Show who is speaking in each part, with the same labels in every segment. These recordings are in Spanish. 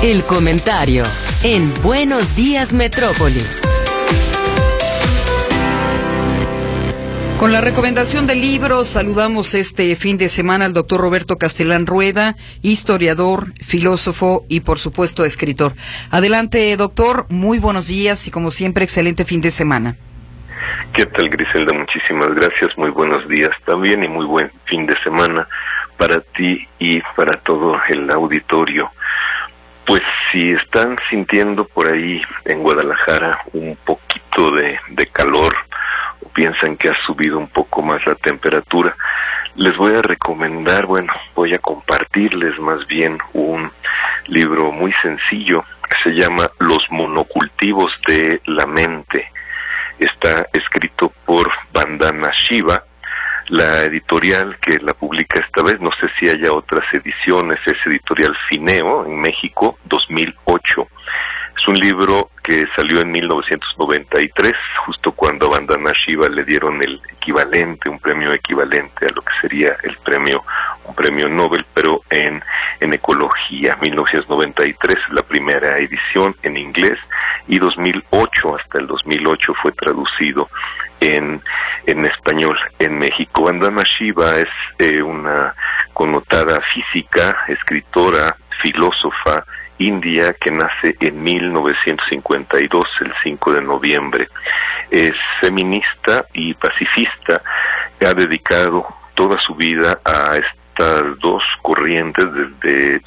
Speaker 1: El comentario en Buenos Días Metrópoli.
Speaker 2: Con la recomendación de libros, saludamos este fin de semana al doctor Roberto Castellán Rueda, historiador, filósofo y, por supuesto, escritor. Adelante, doctor, muy buenos días y, como siempre, excelente fin de semana.
Speaker 3: ¿Qué tal, Griselda? Muchísimas gracias, muy buenos días también y muy buen fin de semana para ti y para todo el auditorio. Pues si están sintiendo por ahí en Guadalajara un poquito de calor, o piensan que ha subido un poco más la temperatura, les voy a recomendar, voy a compartirles más bien un libro muy sencillo que se llama Los monocultivos de la mente. Está escrito por Vandana Shiva. La editorial que la publica esta vez, no sé si haya otras ediciones, es Editorial Fineo en México, 2008. Es un libro que salió en 1993, justo cuando a Vandana Shiva le dieron el equivalente, un premio equivalente a lo que sería un premio Nobel, pero en ecología. 1993 la primera edición en inglés y 2008, hasta el 2008 fue traducido en español en México. Vandana Shiva es una connotada física, escritora, filósofa india que nace en 1952, el 5 de noviembre. Es feminista y pacifista. Ha dedicado toda su vida a estas dos corrientes desde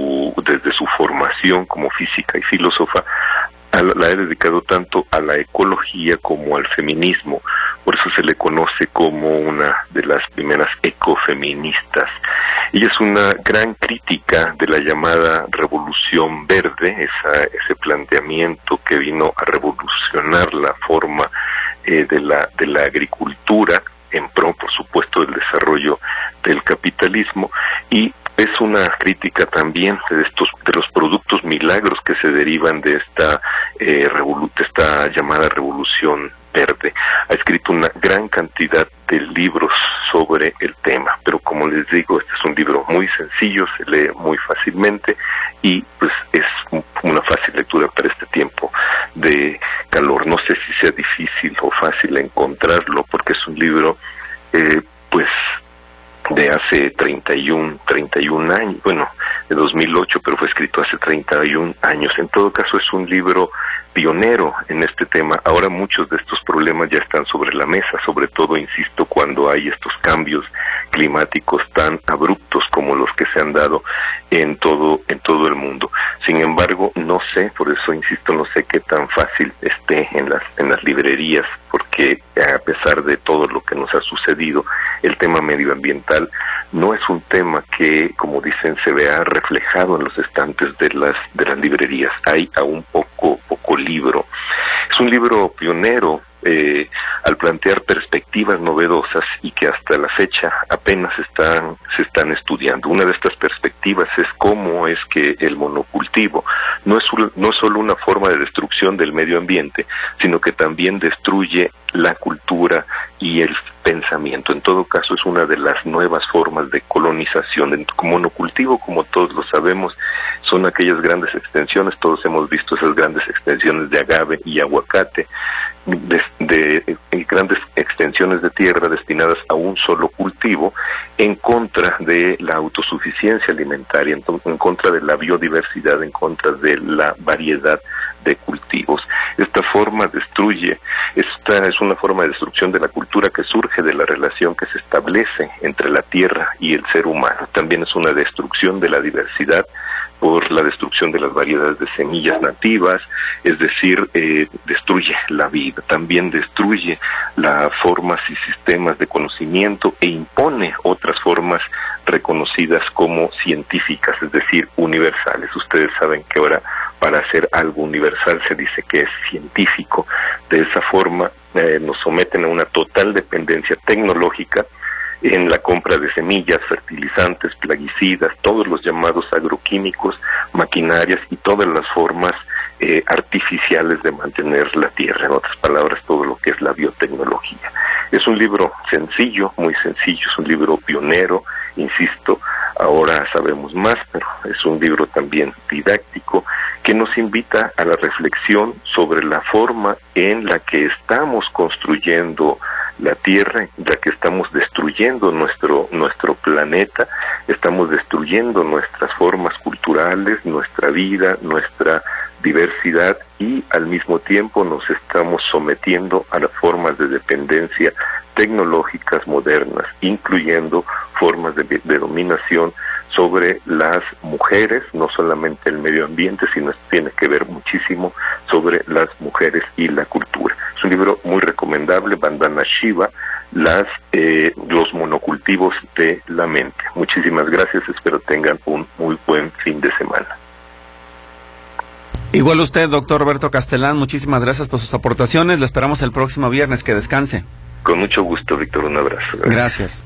Speaker 3: su formación como física y filósofa. La ha dedicado tanto a la ecología como al feminismo, por eso se le conoce como una de las primeras ecofeministas. Ella es una gran crítica de la llamada Revolución Verde, ese planteamiento que vino a revolucionar la forma de la agricultura, en pro, por supuesto, del desarrollo del capitalismo, y es una crítica también de los productos milagros que se derivan de esta llamada Revolución Verde. Ha escrito una gran cantidad de libros sobre el tema, pero como les digo, este es un libro muy sencillo, se lee muy fácilmente y pues es una fácil lectura para este tiempo de calor. No sé si sea difícil o fácil encontrarlo, porque es un libro de hace 31 años, de 2008, pero fue escrito hace 31 años. En todo caso, es un libro pionero en este tema. Ahora muchos de estos problemas ya están sobre la mesa, sobre todo, insisto, cuando hay estos cambios climáticos tan abruptos como los que se han dado en todo el mundo. Sin embargo, no sé, por eso insisto, no sé qué tan fácil esté en las librerías, porque a pesar de todo lo que nos ha sucedido, el tema medioambiental no es un tema que, como dicen, se vea reflejado en los estantes de las librerías. Hay aún poco libro. Es un libro pionero al plantear perspectivas novedosas y que hasta la fecha apenas se están estudiando. Una de estas perspectivas es cómo es que el monocultivo no es solo una forma de destrucción del medio ambiente, sino que también destruye la cultura y el pensamiento. En todo caso, es una de las nuevas formas de colonización. El monocultivo, como todos lo sabemos, son aquellas grandes extensiones, todos hemos visto esas grandes extensiones de agave y aguacate, de grandes extensiones de tierra destinadas a un solo cultivo, en contra de la autosuficiencia alimentaria, en contra de la biodiversidad, en contra de la variedad de cultivos. Esta es una forma de destrucción de la cultura que surge de la relación que se establece entre la tierra y el ser humano. También es una destrucción de la diversidad por la destrucción de las variedades de semillas nativas, es decir, destruye la vida, también destruye las formas y sistemas de conocimiento e impone otras formas reconocidas como científicas, es decir, universales. Ustedes saben que ahora para hacer algo universal se dice que es científico. De esa forma nos someten a una total dependencia tecnológica en la compra de semillas, fertilizantes, plaguicidas, todos los llamados agroquímicos, maquinarias y todas las formas artificiales de mantener la tierra. En otras palabras, todo lo que es la biotecnología. Es un libro sencillo, muy sencillo, es un libro pionero, insisto, ahora sabemos más, pero es un libro también didáctico que nos invita a la reflexión sobre la forma en la que estamos construyendo la Tierra, en la que estamos destruyendo nuestro planeta, estamos destruyendo nuestras formas culturales, nuestra vida, nuestra diversidad, y al mismo tiempo nos estamos sometiendo a las formas de dependencia tecnológicas modernas, incluyendo formas de dominación sobre las mujeres, no solamente el medio ambiente, sino tiene que ver muchísimo sobre las mujeres y la cultura. Es un libro muy recomendable, Vandana Shiva, los monocultivos de la mente. Muchísimas gracias, espero tengan un muy buen fin de semana.
Speaker 4: Igual usted, doctor Roberto Castellán, muchísimas gracias por sus aportaciones. Lo esperamos el próximo viernes. Que descanse.
Speaker 3: Con mucho gusto, Víctor. Un abrazo.
Speaker 4: Gracias.